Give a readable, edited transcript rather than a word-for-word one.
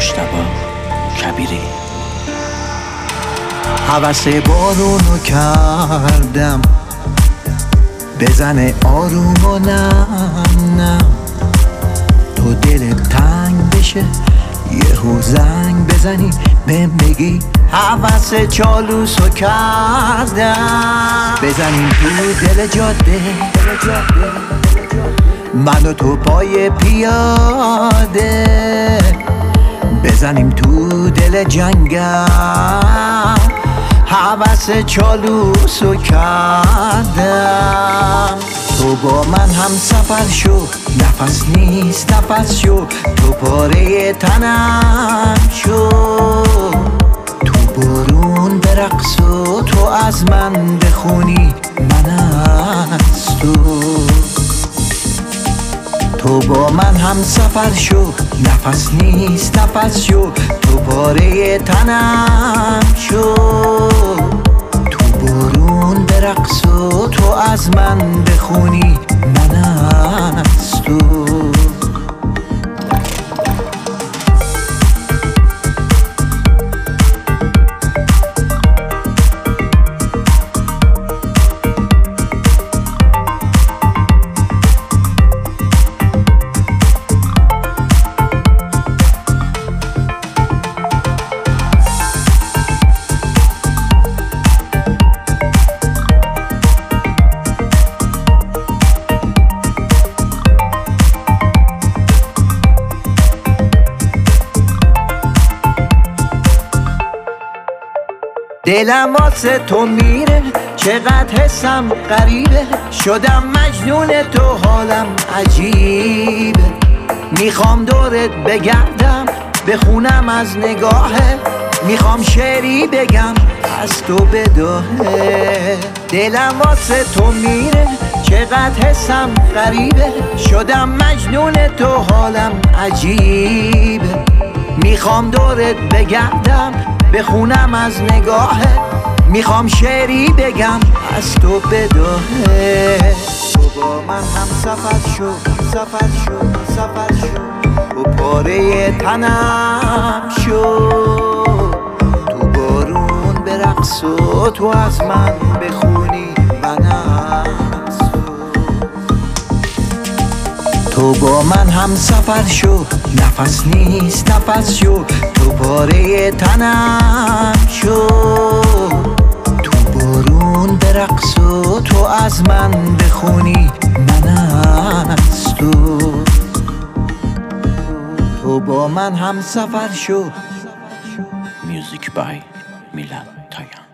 مجتبی کبیری. هوس بارونو کردم بزنه آروم و نه تو دلت تنگ بشه یهو زنگ بزنی بهم بگی هوس چالوسو کردم. بزنیم تو دل جاده من و تو پای پیاده، بزنیم تو دل جنگل هوس چالوسو کردم. تو با من هم سفر شو، نفس نیست نفس شو، تو پاره تنم شو. تو بارون برقص و تو از من بخونی من از تو. تو با من هم سفر شو، نفس نیست نفس شو، تو پاره تنم شو. تو بارون برقص و تو از من بخونی من از تو. دلم واسه تو میره چقدر حسم غریبه، شدم مجنون تو حالم عجیبه. میخوام دورت بگردم بخونم از نگاهه، میخوام شعری بگم از تو بداهه. دلم واسه تو میره چقدر حسم غریبه، شدم مجنون تو حالم عجیبه. میخوام دورت بگردم بخونم از نگاهه، میخوام شعری بگم از تو بداهه. تو با من هم سفر شو سفر شو سفر شو، تو پاره تنم شو. تو بارون برقص و تو از من بخونی من از تو. تو با من هم سفر شو، نفس نیست نفس شو، تو پاره تنم شو. تو بارون برقص و تو از من بخونی من از تو. تو با من هم سفر شو. میوزیک بای میلان تایان.